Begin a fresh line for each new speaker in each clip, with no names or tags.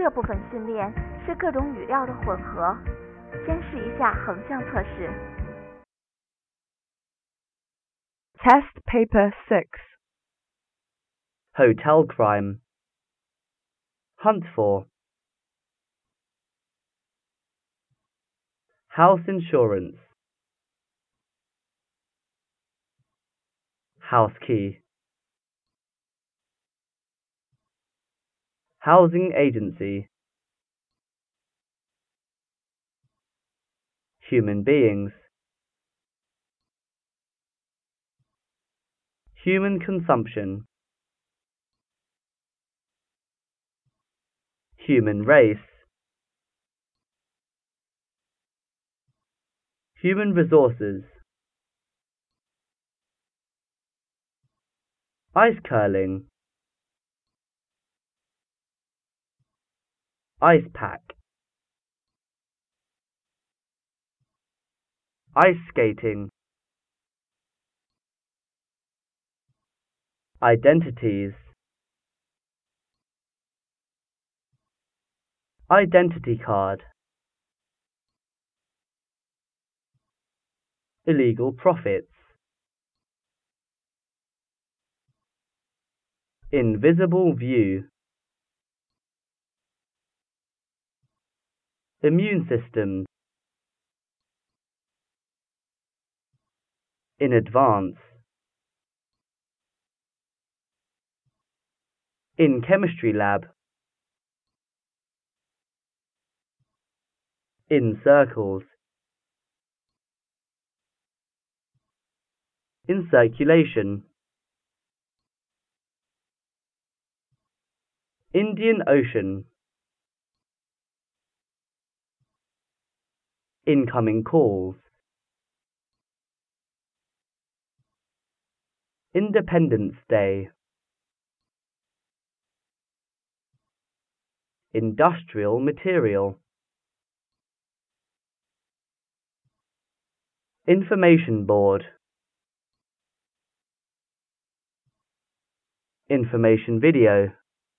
这部分训练是各种语料的混合。先试一下横向测试。
Test Paper 6.
Hotel crime. Hunt for. House insurance. House key. Housing agency. Human beings. Human consumption. Human race. Human resources. Ice curling. Ice pack. Ice skating. Identities. Identity card. Illegal profits. Invisible view. Immune system. In advance. In chemistry lab. In circles. In circulation. Indian Ocean. Incoming calls. Independence Day. Industrial material. Information board. Information video.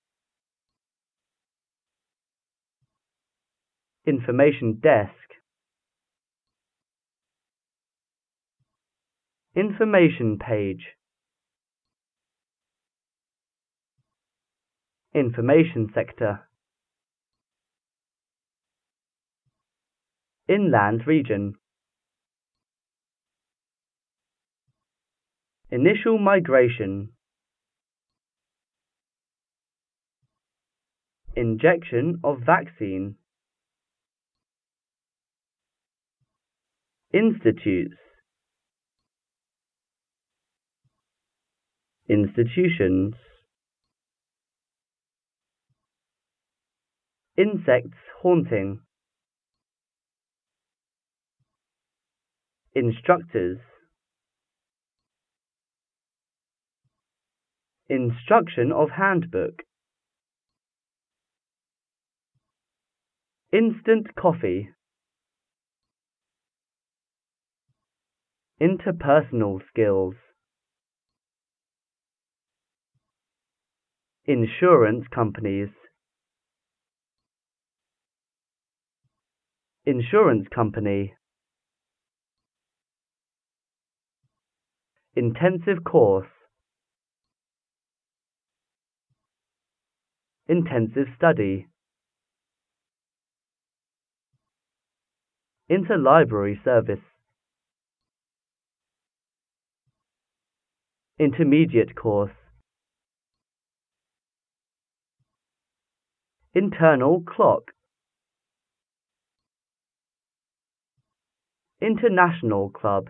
Information desk. Information page. Information sector. Inland region. Initial migration. Injection of vaccine. Institutes. Institutions. Insects haunting. Instructors. Instruction of handbook. Instant coffee. Interpersonal skills. Insurance companies. Insurance company. Intensive course. Intensive study. Interlibrary service. Intermediate course. Internal clock. International club.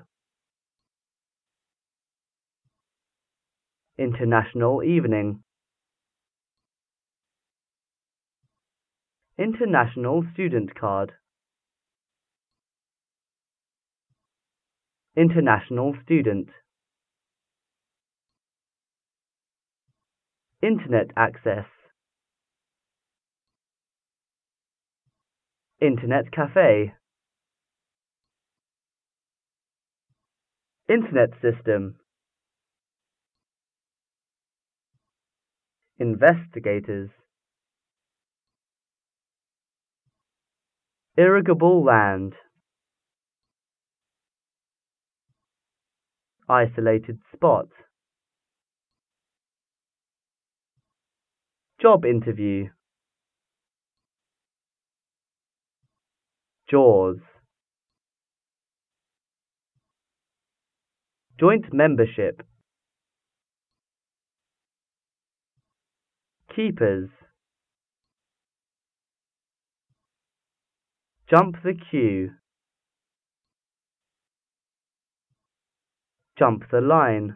International evening. International student card. International student. Internet access. Internet cafe. Internet system. Investigators. Irrigable land. Isolated spot. Job interview. Jaws. Joint membership. Keepers. Jump the queue. Jump the line.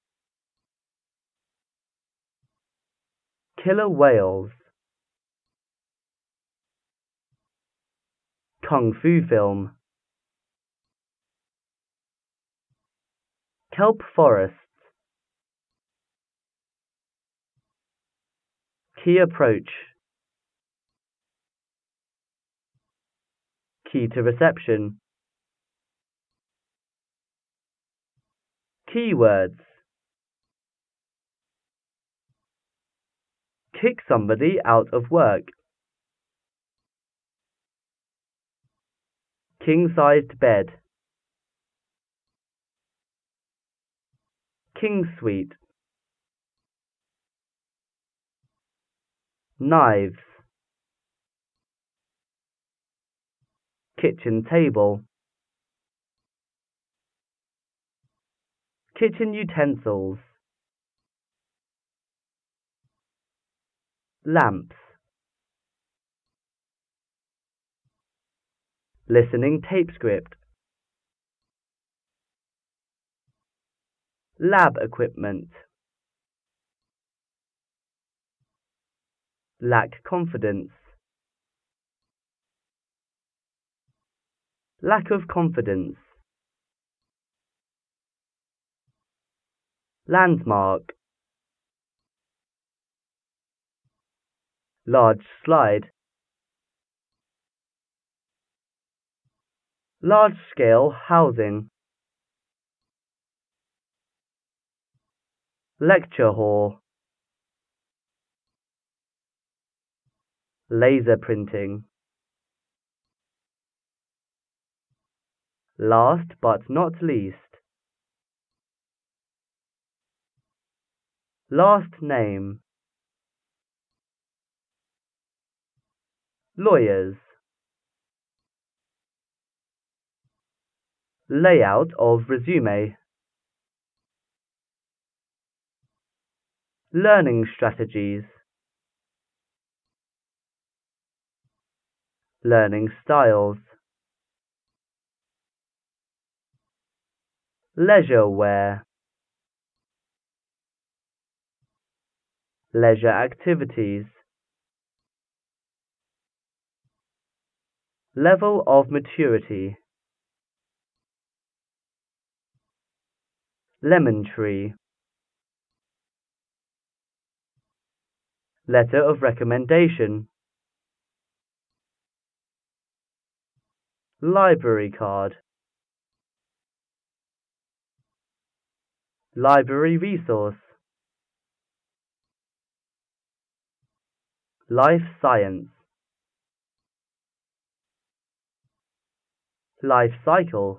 Killer whales. Kung fu film. Kelp forests. Key approach. Key to reception. Keywords. Kick somebody out of work. King-sized bed. King suite. Knives. Kitchen table. Kitchen utensils. Lamps. Listening tape script. Lab equipment. Lack confidence. Lack of confidence. Landmark. Large slide. Large-scale housing. Lecture hall. Laser printing. Last but not least. Last name. Lawyers. Layout of resume. Learning strategies. Learning styles. Leisure wear. Leisure activities. Level of maturity. Lemon tree. Letter of recommendation. Library card. Library resource. Life science. Life cycle.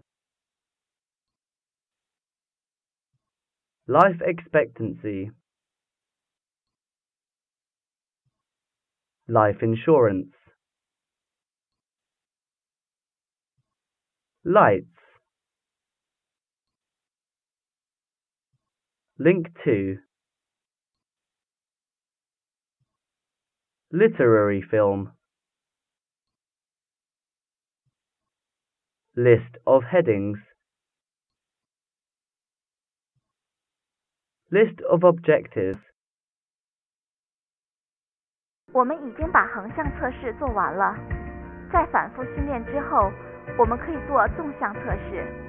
Life expectancy. Life insurance. Lights. Link to. Literary film. List of headings. List of objectives.
我们已经把横向测试做完了，在反复训练之后，我们可以做纵向测试。